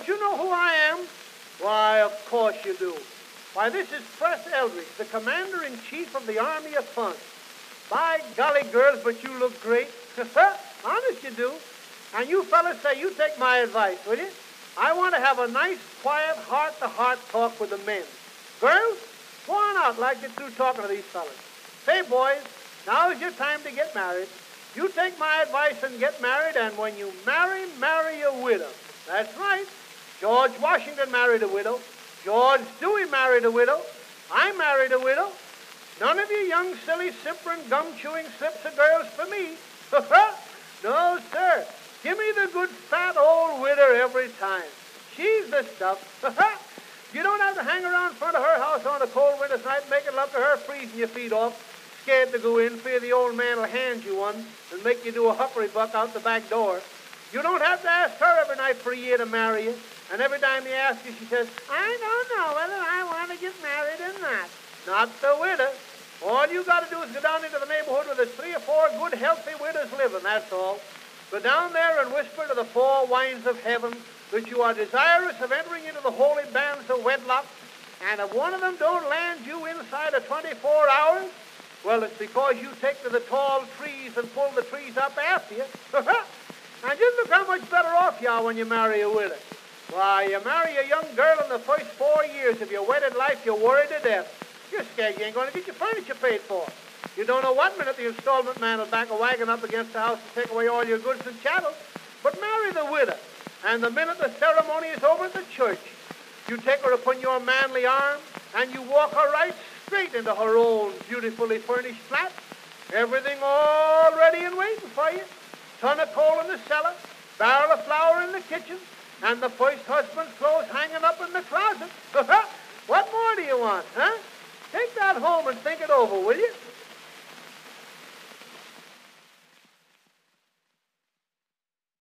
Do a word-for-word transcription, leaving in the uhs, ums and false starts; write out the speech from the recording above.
Don't you know who I am? Why, of course you do. Why, this is Press Eldridge, the Commander-in-Chief of the Army of Fun. By golly, girls, but you look great. Honest you do. And you fellas say you take my advice, will you? I want to have a nice, quiet, heart-to-heart talk with the men. Girls, go on out like you're through talking to these fellas. Say, boys, now's your time to get married. You take my advice and get married, and when you marry, marry a widow. That's right. George Washington married a widow. George Dewey married a widow. I married a widow. None of you young, silly, simpering, gum-chewing slips of girls for me. No, sir. Give me the good, fat old widow every time. She's the stuff. You don't have to hang around in front of her house on a cold winter's night making love to her, freezing your feet off, scared to go in, fear the old man will hand you one and make you do a huckery buck out the back door. You don't have to ask her every night for a year to marry you. And every time you ask her, she says, I don't know whether I want to get married or not. Not the widow. All you got to do is go down into the neighborhood where there's three or four good, healthy widows living, that's all. Go down there and whisper to the four winds of heaven that you are desirous of entering into the holy bands of wedlock, and if one of them don't land you inside of twenty-four hours, well, it's because you take to the tall trees and pull the trees up after you. And just look how much better off you are when you marry a widow. Why, you marry a young girl in the first four years of your wedded life, you're worried to death. You're scared you ain't going to get your furniture paid for. You don't know what minute the installment man will back a wagon up against the house to take away all your goods and chattels. But marry the widow, and the minute the ceremony is over at the church, you take her upon your manly arm, and you walk her right straight into her own beautifully furnished flat. Everything all ready and waiting for you. Ton of coal in the cellar, barrel of flour in the kitchen, and the first husband's clothes hanging up in the closet. What more do you want, huh? Take that home and think it over, will you?